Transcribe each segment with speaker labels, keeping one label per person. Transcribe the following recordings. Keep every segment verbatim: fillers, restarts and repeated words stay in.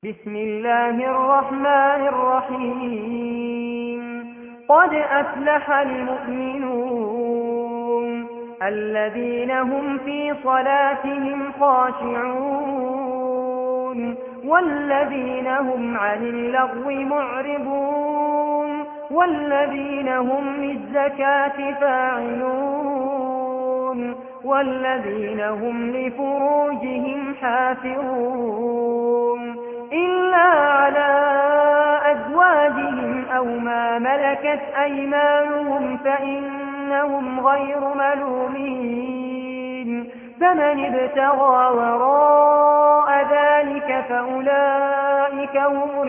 Speaker 1: بسم الله الرحمن الرحيم قد أفلح المؤمنون الذين هم في صلاتهم خاشعون والذين هم عن اللغو معرضون والذين هم للزكاة فاعلون والذين هم لفروجهم حافظون إلا على أزواجهم أو ما ملكت أيمانهم فإنهم غير ملومين فمن ابتغى وراء ذلك فأولئك هم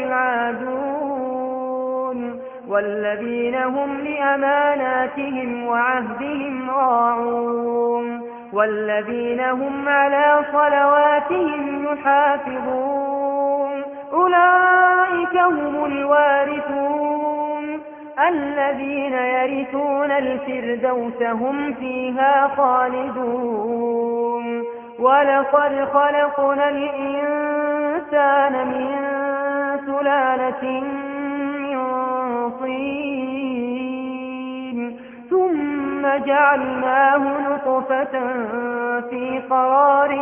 Speaker 1: العادون والذين هم لأماناتهم وعهدهم راعون والذين هم على صلواتهم يحافظون أولئك هم الوارثون الذين يرثون الفردوس هم فيها خالدون ولقد خلقنا الإنسان من سلالة من طين ثم جعلناه نطفة في قرار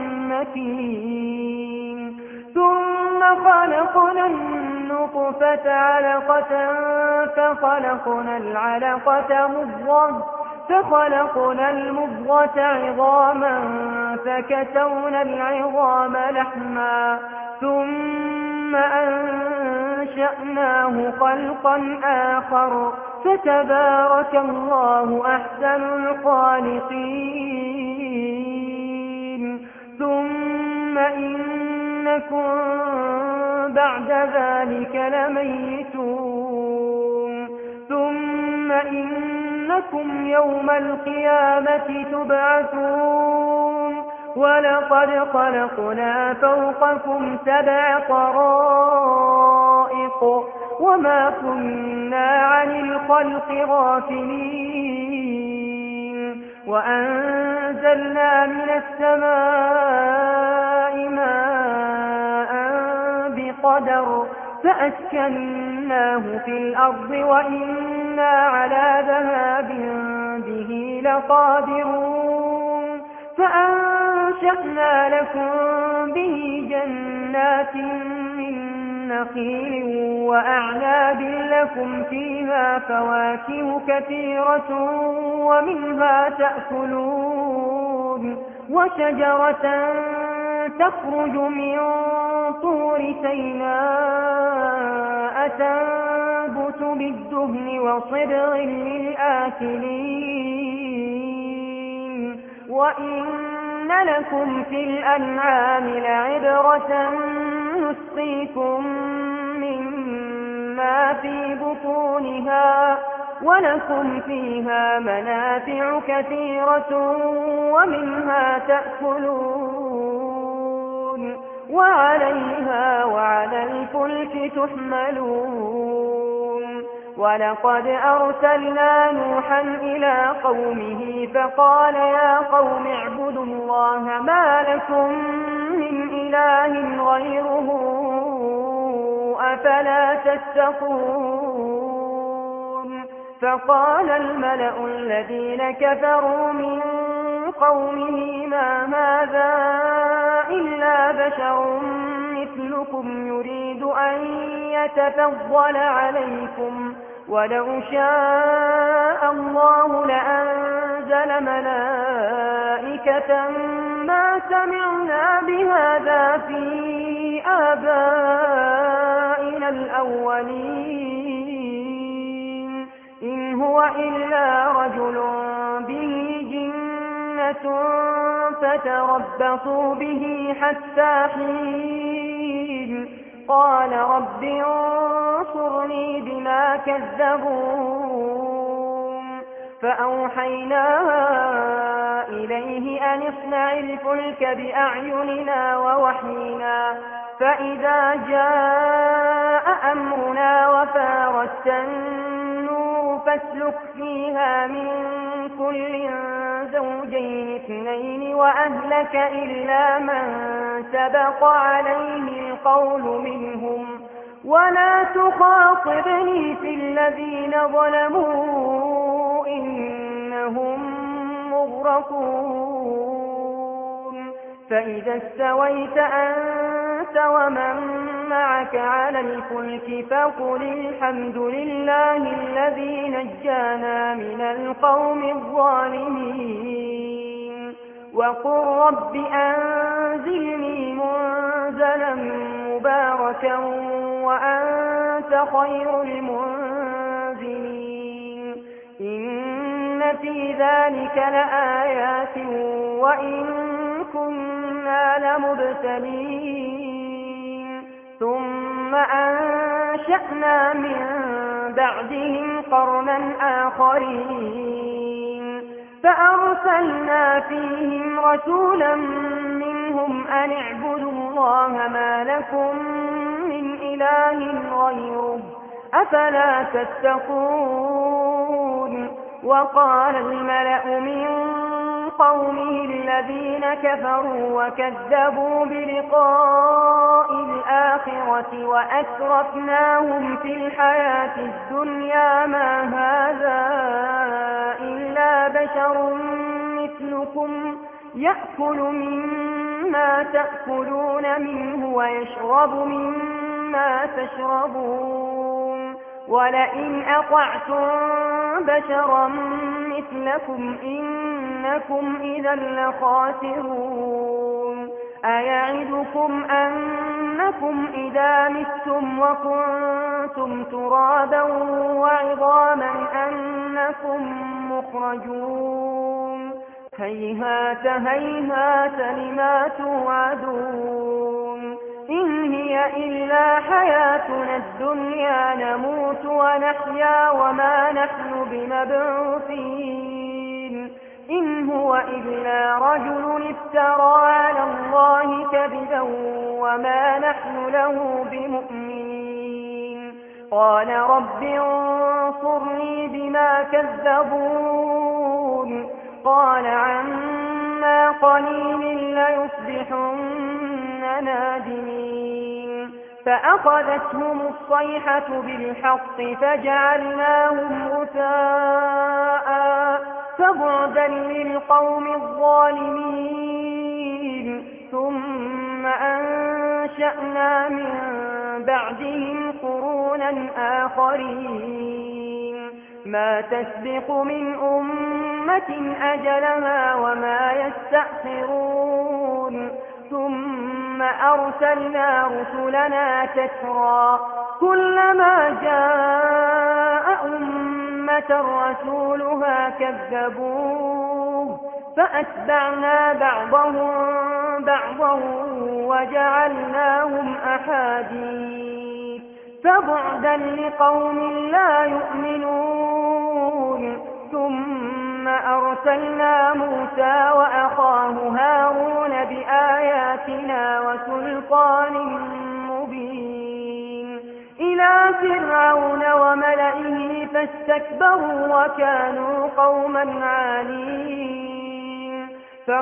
Speaker 1: مكين ثم خلقنا النطفة علقة فخلقنا العلقة مضغة فخلقنا المضغة عظاما فكسونا العظام لحما ثم أنشأناه خلقا آخر فتبارك الله أحسن الخالقين ثم إنكم بعد ذلك لميتون ثم إنكم يوم القيامة تبعثون ولقد خلقنا فوقكم سبع طرائق وما كنا عن الخلق غافلين وأنزلنا من السماء ماء بقدر فأسكناه في الأرض وإنا على ذهاب به لقادرون فأنشأنا لكم به جنات من نخيل وأعناب لكم فيها فواكه كثيرة ومنها تأكلون وشجرة تخرج من طور سيناء تنبت بالدهن وصبغ للآكلين وإن لكم في الأنعام لعبرة نسقيكم مما في بطونها ولكم فيها منافع كثيرة ومنها تأكلون وعليها وعلى الفلك تحملون ولقد أرسلنا نوحا إلى قومه فقال يا قوم اعبدوا الله ما لكم من إله غيره أفلا تتقون فقال الملأ الذين كفروا من قومه ما هذا إلا بشر مثلكم يريد أن يتفضل عليكم ولو شاء الله لأنزل ملائكة ما سمعنا بهذا في آبائنا الأولين إن هو إلا رجل به جنة فتربصوا به حتى حين قال رب انصرني بما كذبون فأوحينا إليه أن اصنع الفلك بأعيننا ووحينا فإذا جاء أمرنا وفارت النور فاسلك فيها من كل زوجين اثنين وأهلك إلا من سبق عليه القول منهم ولا تخاطبني في الذين ظلموا إنهم مغرقون فإذا استويت أنت ومن معك على الفلك فقل الحمد لله الذي نجانا من القوم الظالمين وقل رب أنزلني منزلا مباركا وأنت خير المنزلين إن في ذلك لآيات وإن كنا لمبتلين ثم أنشأنا من بعدهم قرنا آخرين فأرسلنا فيهم رسولا منهم أن اعبدوا الله ما لكم من إله غيره أفلا تتقون وقال الملأ من قومه الذين كفروا وكذبوا بلقاء الآخرة وأترفناهم في الحياة الدنيا ما هذا إلا بشر مثلكم يأكل مما تأكلون منه ويشرب مما تشربون ولئن أطعتم بشرا مثلكم إنكم إذا لخاسرون أيعدكم أنكم إذا متم وكنتم ترابا وعظاما أنكم مخرجون هيهات هيهات لما توعدون إن هي إلا حياتنا الدنيا نموت ونحيا وما نحن بمبعوثين إن هو إلا رجل افترى على الله كذبا وما نحن له بمؤمنين قال رب انصرني بما كذبون قال عما قليل ليصبحن نادمين فأخذتهم الصيحة بالحق فجعلناهم غثاء فبعدا للقوم الظالمين ثم أنشأنا من بعدهم قرونا آخرين ما تسبق من أمة أجلها وما يستأخرون ثم أرسلنا رسلنا تترى كلما جاء أمة رسولها كذبوه فأتبعنا بعضهم بعضا وجعلناهم أحاديث فبعدا لقوم لا يؤمنون ثم أرسلنا موسى وأخاه هارون بآياتنا وسلطان مبين إلى فرعون وملئه فاستكبروا وكانوا قوما عالين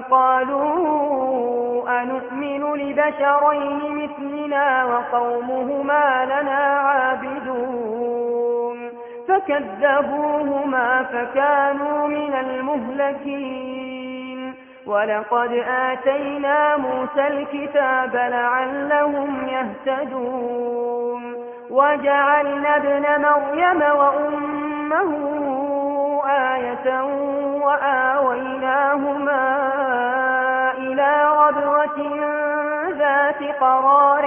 Speaker 1: فقالوا أنؤمن لبشرين مثلنا وقومهما لنا عابدون فكذبوهما فكانوا من المهلكين ولقد آتينا موسى الكتاب لعلهم يهتدون وجعلنا ابن مريم وأمه آية وآويناهما إلى ربوة ذات قرار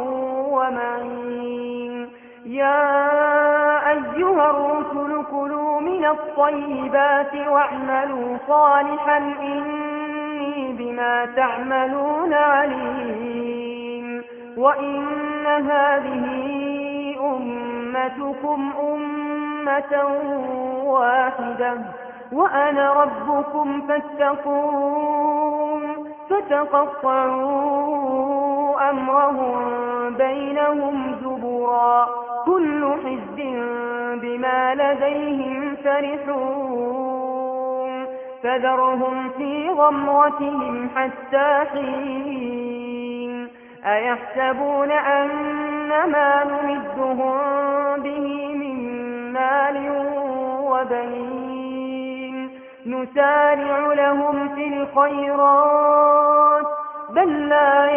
Speaker 1: ومعين يا أيها الرسل كلوا من الطيبات واعملوا صالحا إني بما تعملون عليم وإن هذه أمتكم أمة واحدة وأنا ربكم فاتقون فتقطعوا أمرهم بينهم زبرا كل حزب بما بما لديهم فرحون فذرهم في غمرتهم حتى حين أيحسبون أن ما نمدهم به من مال وبنين نسارع لهم في الخيرات بل لا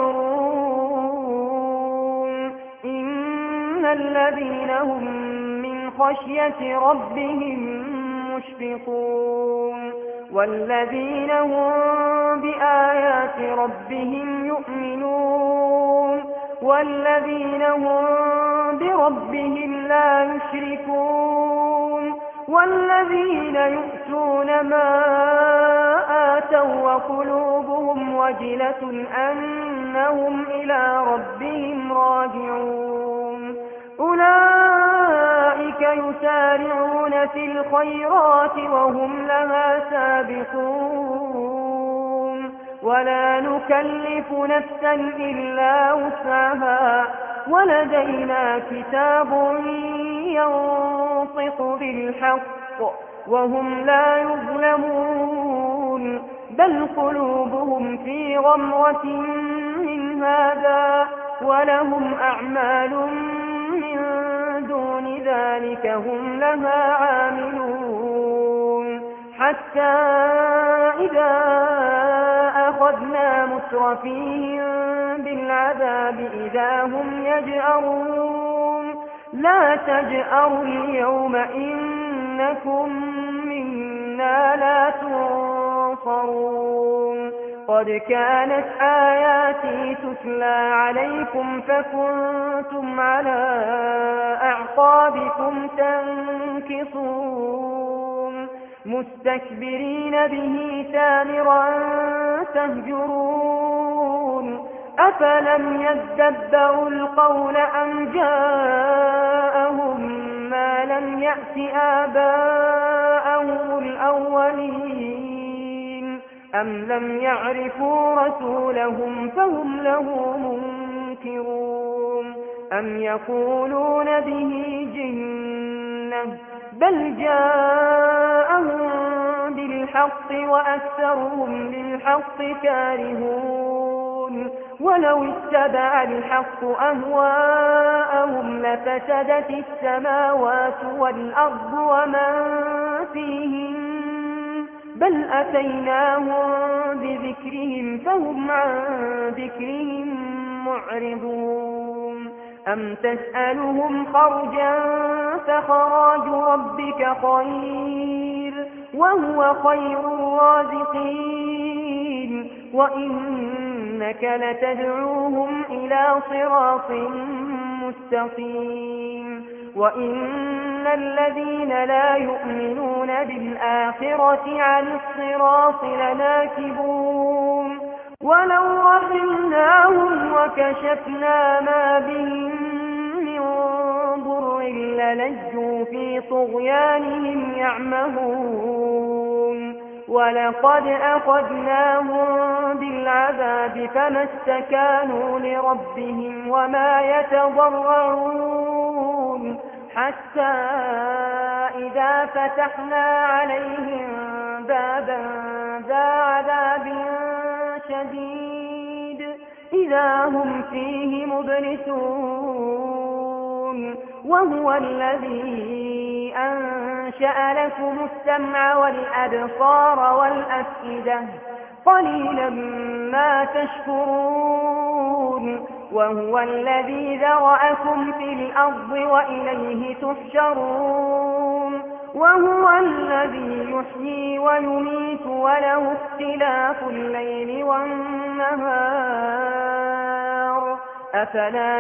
Speaker 1: يشعرون إن الذين هم من خشية ربهم مشفقون والذين هم بآيات ربهم يؤمنون والذين هم بربهم لا يشركون والذين يؤتون ما آتوا وقلوبهم وجلة أنهم إلى ربهم راجعون أولئك يسارعون في الخيرات وهم لها سابقون ولا نكلف نفسا إلا وسعها ولدينا كتاب ينطق بالحق وهم لا يظلمون بل قلوبهم في غمرة من هذا ولهم أعمال من دون ذلك هم لها عاملون حتى إذا أخذنا مترفيهم بالعذاب إذا هم يجأرون لا تجأروا اليوم إنكم منا لا تنصرون قد كانت آياتي تتلى عليكم فكنتم على أعقابكم تنكصون مستكبرين به سامرا تهجرون أفلم يدبروا القول أم جاءهم ما لم يأت آباءهم الأولين أم لم يعرفوا رسولهم فهم له منكرون أم يقولون به جنة بل جاءهم بالحق وأكثرهم للحق كارهون ولو اتبع الحق أهواءهم لفسدت السماوات والأرض ومن فيهن بل أتيناهم بذكرهم فهم عن ذكرهم معرضون أم تسألهم خرجا فخراج ربك خير وهو خير الرازقين وإنك لتدعوهم إلى صراط مستقيم وإن الذين لا يؤمنون بالآخرة عن الصراط لناكبون ولو رحمناهم وكشفنا ما بهم من ضر للجوا في طغيانهم يعمهون ولقد أخذناهم بالعذاب فما استكانوا لربهم وما يتضرعون حتى إذا فتحنا عليهم بابا ذا عذاب شديد إذا هم فيه مبلسون وهو الذي أنشأ لكم السمع والأبصار والأفئدة قليلا ما تشكرون وهو الذي ذرأكم في الأرض وإليه تحشرون وهو الذي يحيي ويميت وله اختلاف الليل والنهار أفلا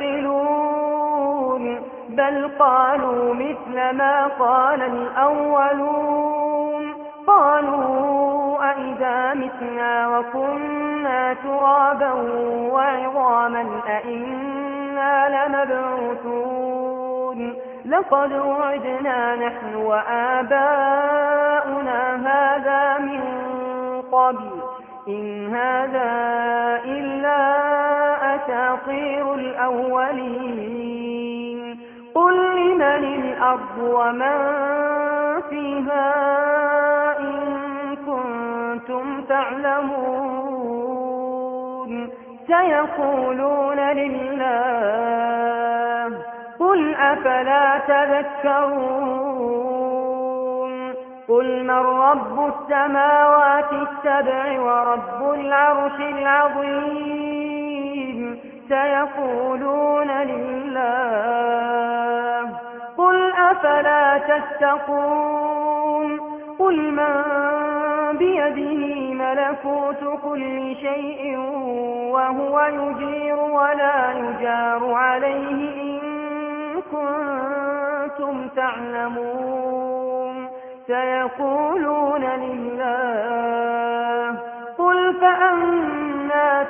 Speaker 1: تعقلون بل قالوا مثل ما قال الأولون قالوا أئذا متنا وكنا ترابا وعظاما أئنا لمبعوثون لقد وعدنا نحن وآباؤنا هذا من قبل إن هذا إلا أساطير الأولين قل لمن لمن الأرض ومن فيها إن كنتم تعلمون سيقولون لله قل أفلا تذكرون قل من رب السماوات السبع ورب العرش العظيم سيقولون لله قل أفلا تتقون قل من بيده ملكوت كل شيء وهو يجير ولا يجار عليه إن كنتم تعلمون سيقولون لله قل فأنى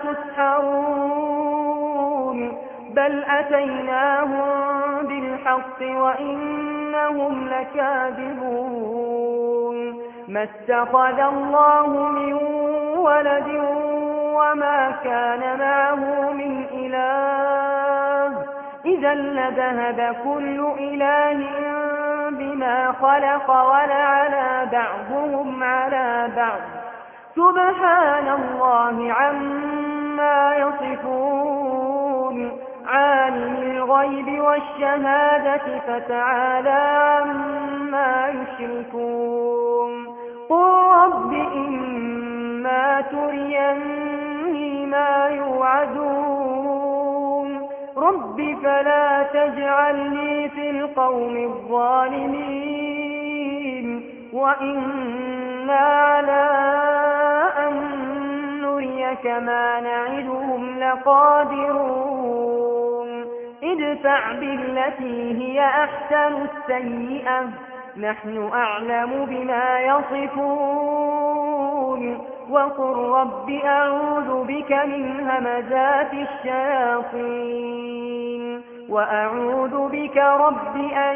Speaker 1: تسحرون بل أتيناهم بالحق وإنهم لكاذبون ما اتخذ الله من ولد وما كان معه من إله إذا لذهب كل إله بما خلق ولعلى بعضهم على بعض سبحان الله عما يصفون عالم الغيب والشهادة فتعالى عما يشركون قل رب إما تريني ما يوعدون رب فلا تجعلني في القوم الظالمين وإنا على أن نريك ما نعدهم لقادرون ادفع بالتي هي أحسن السيئة نحن أعلم بما يصفون وقل رب أعوذ بك من همزات الشياطين وأعوذ بك رب أن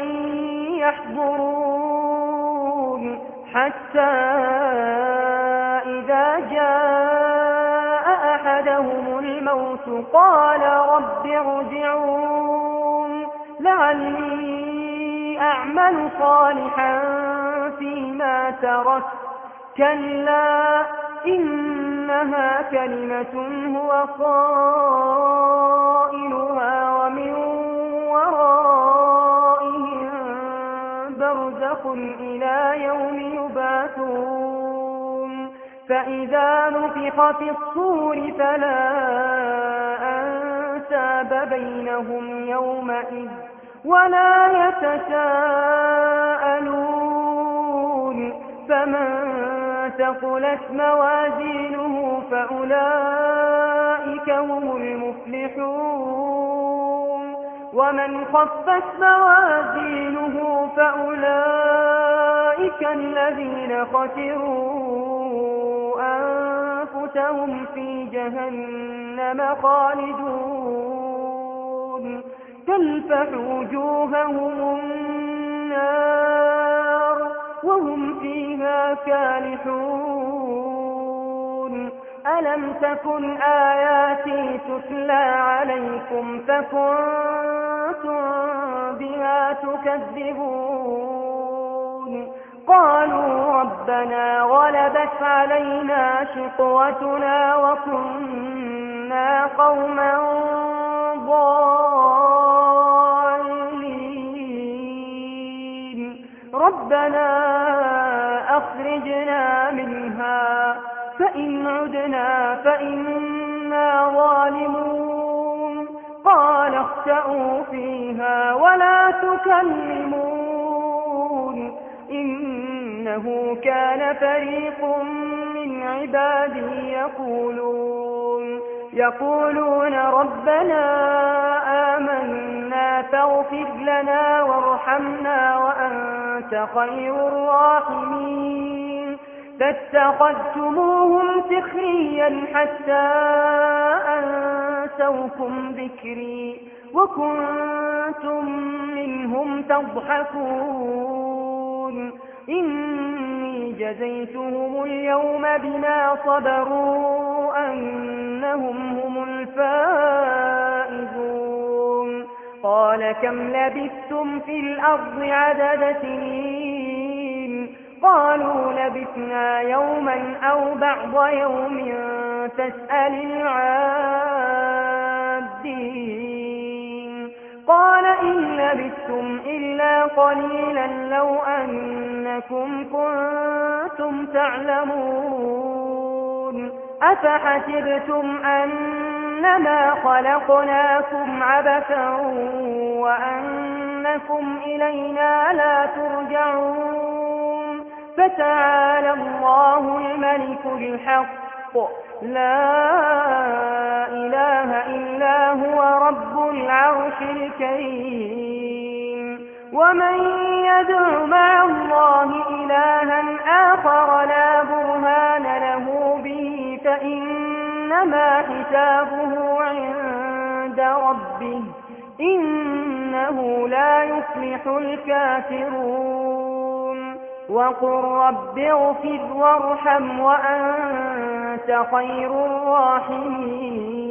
Speaker 1: يحضرون حتى إذا جاء أحدهم الموت قال رب ارجعون لعلي أعمل صالحا فيما تركت كلا إنها كلمة هو قائلها ومن ورائهم برزخ إلى يوم يبعثون فإذا نفخ في الصور فلا أنساب بينهم يومئذ ولا يتساءلون فمن ثقلت موازينه فأولئك هم المفلحون ومن خفت موازينه فأولئك الذين خسروا أنفسهم في جهنم خالدون تلفح وجوههم النار وهم فيها كالحون ألم تكن آياتي تتلى عليكم فكنتم بها تكذبون قالوا ربنا غلبت علينا شقوتنا وكنا قوما ضالين ربنا أخرجنا منها فإن عدنا فإنا ظالمون قال اخسئوا فيها ولا تكلمون إنه كان فريق من عبادي يقولون يقولون ربنا آمنا فاغفر لنا وارحمنا وأنت خير الراحمين فاتخذتموهم سخريا حتى أنسوكم ذكري وكنتم منهم تضحكون إني جزيتهم اليوم بما صبروا أنهم هم الفائزون قال كم لبثتم في الأرض عدد سنين قالوا لبثنا يوما أو بعض يوم فاسأل العادين قال إن لبثتم إلا قليلا لو أنكم كنتم تعلمون أفحسبتم أنما خلقناكم عبثا وأنكم إلينا لا ترجعون فتعالى الله الملك الحق لا إله إلا هو رب العرش الكريم ومن يدع مع الله إلها آخر لا برهان له به فإنما حسابه عند ربه إنه لا يفلح الكافرون وقل رب اغفر وارحم وأنت خير الراحمين